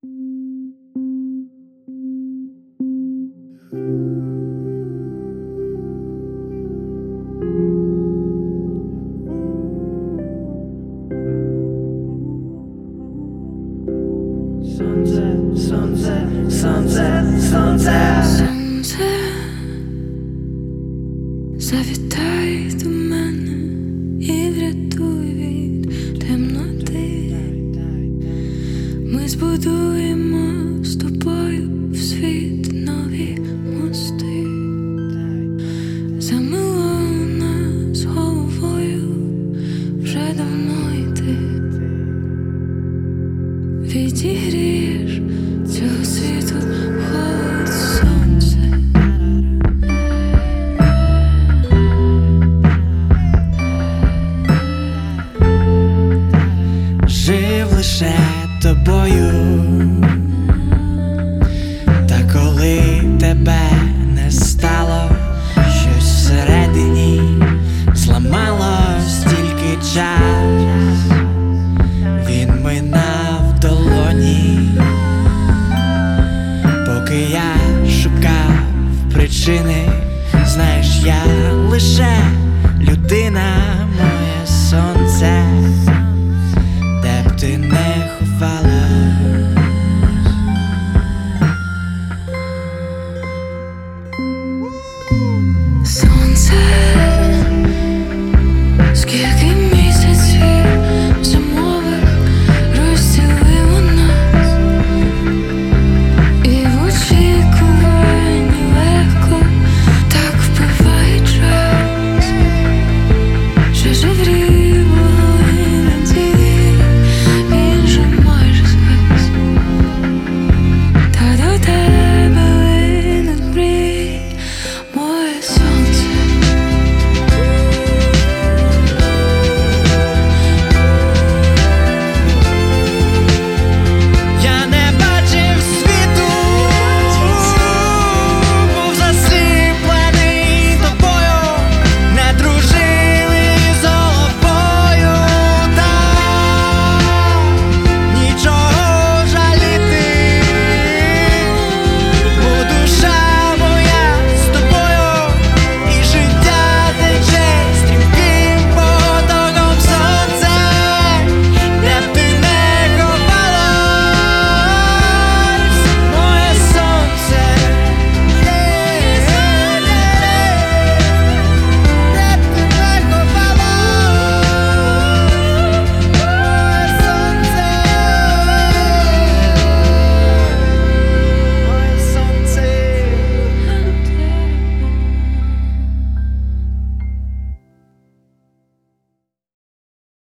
Сонце, завітай до мене і врятуй від темноти. Ми збудуємо з тобою в світ нові мости. Замило нас головою вже давно йти. Відігрієш цього світу холод, сонце. Жив лише тобою, та коли тебе не стало, щось всередині зламалось, тільки час він минав долоні. Поки я шукав причини, знаєш, я лише